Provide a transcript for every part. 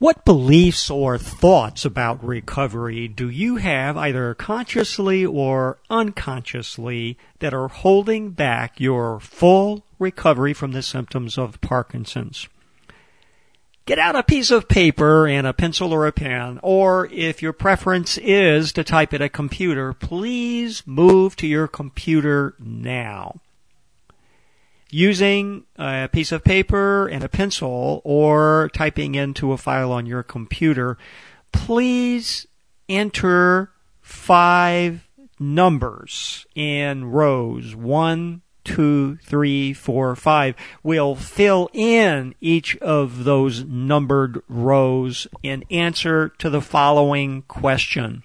What beliefs or thoughts about recovery do you have, either consciously or unconsciously, that are holding back your full recovery from the symptoms of Parkinson's? Get out a piece of paper and a pencil or a pen, or if your preference is to type at a computer, please move to your computer now. Using a piece of paper and a pencil or typing into a file on your computer, please enter 5 numbers in rows. 1, 2, 3, 4, 5. We'll fill in each of those numbered rows in answer to the following question.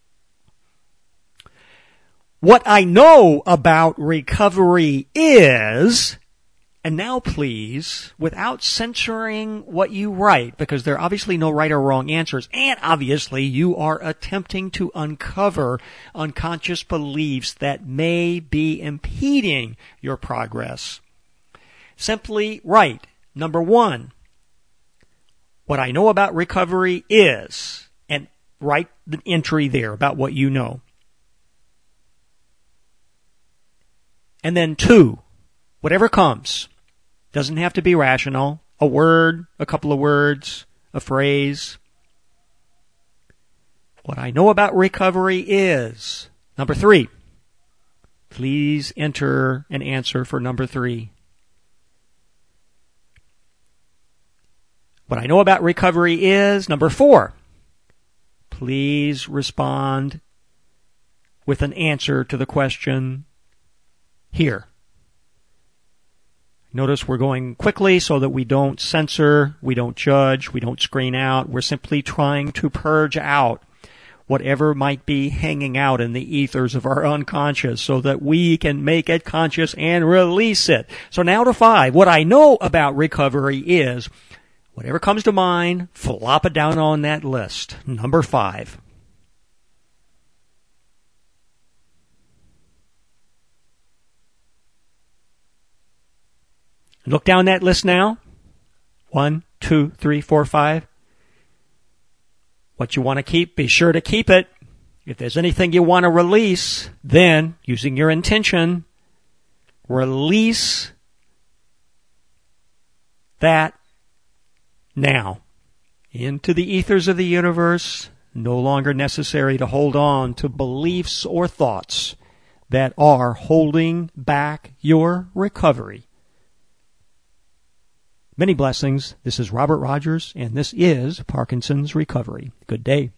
What I know about recovery is, and now please, without censoring what you write, because there are obviously no right or wrong answers, and obviously you are attempting to uncover unconscious beliefs that may be impeding your progress. Simply write, number 1, what I know about recovery is, and write the entry there about what you know. And then 2, whatever comes, doesn't have to be rational, a word, a couple of words, a phrase. What I know about recovery is, number 3. Please enter an answer for number 3. What I know about recovery is, number 4. Please respond with an answer to the question here. Notice we're going quickly so that we don't censor, we don't judge, we don't screen out. We're simply trying to purge out whatever might be hanging out in the ethers of our unconscious so that we can make it conscious and release it. So now to 5. What I know about recovery is, whatever comes to mind, flop it down on that list. Number 5. Look down that list now. 1, 2, 3, 4, 5. What you want to keep, be sure to keep it. If there's anything you want to release, then, using your intention, release that now. Into the ethers of the universe, no longer necessary to hold on to beliefs or thoughts that are holding back your recovery. Many blessings. This is Robert Rogers, and this is Parkinson's Recovery. Good day.